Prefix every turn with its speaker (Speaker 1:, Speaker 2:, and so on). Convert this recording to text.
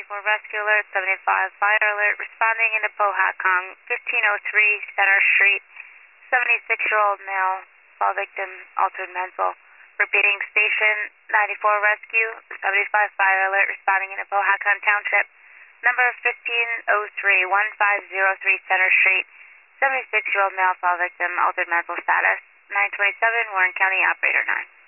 Speaker 1: 94 rescue alert, 75 fire alert, responding into Powhatan, 1503 Center Street, 76-year-old male, fall victim, altered mental. Repeating, station 94 rescue, 75 fire alert, responding into Powhatan Township, number 1503, 1503 Center Street, 76-year-old male, fall victim, altered mental status, 927 Warren County, operator 9.